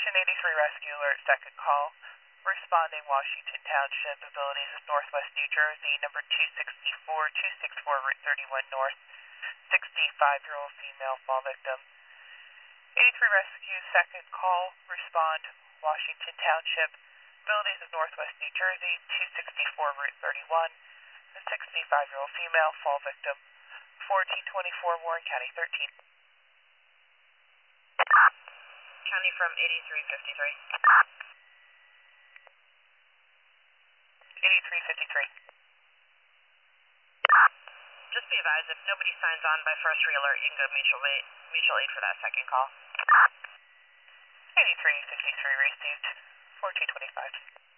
Ocean 83 Rescue Alert, second call. Responding Washington Township, abilities of Northwest New Jersey, number 264 Route 31 North, 65-year-old female fall victim. 83 Rescue, second call. Respond Washington Township, abilities of Northwest New Jersey, 264 Route 31, a 65-year-old female fall victim. 1424 Warren County, 13. County from 8353. 8353. Just be advised, if nobody signs on by first re-alert, you can go mutual aid for that second call. 8353 received. 1425.